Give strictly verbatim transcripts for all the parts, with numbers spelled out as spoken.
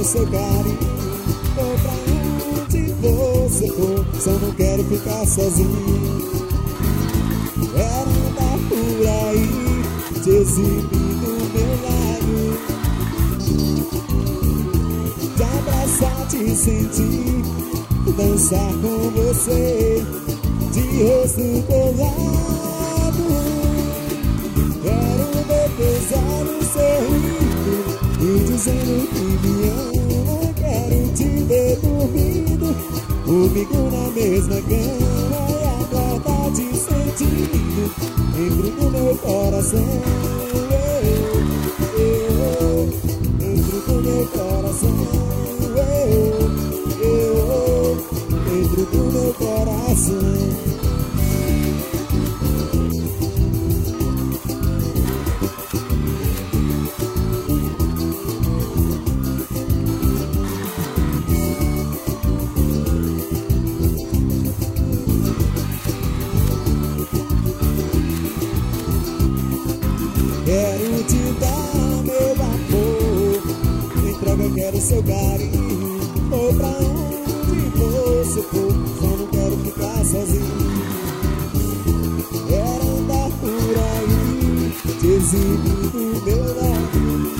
seu carinho. Vou pra onde você for, só não quero ficar sozinho. Quero andar por aí, te exibir do meu lado, te abraçar, te sentir, dançar com você, de rosto colado. Quero ver teus olhos sorrindo e dizendo que me ama. Quero te ver dormindo comigo na mesma cama e acordar te sentindo dentro do meu coração. Eu, eu, dentro do meu coração. Eu, eu, dentro do meu coração. Quero te dar meu amor, entrega, quero seu carinho. Vou pra onde você for, só não quero ficar sozinho. Quero andar por aí, te exibir do meu lado,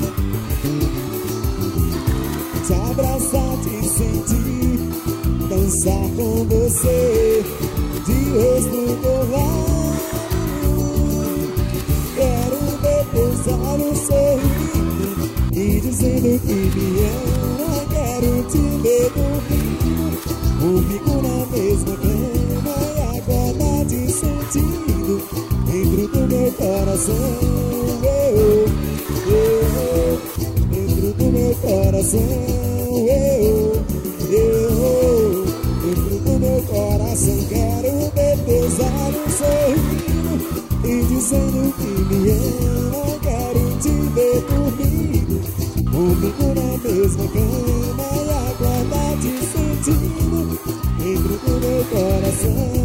te abraçar, te sentir, dançar com você, de rosto colado. Teus olhos sorrindo e dizendo que me ama. Quero te ver dormindo comigo na mesma cama e acordar te sentindo dentro do meu coração. Eu, eu, dentro do meu coração. Eu, eu, dentro do meu coração. Quero ver teus olhos sorrindo e dizendo que me ama. Quero te ver dormindo comigo na mesma cama e acordar te sentindo dentro do meu coração.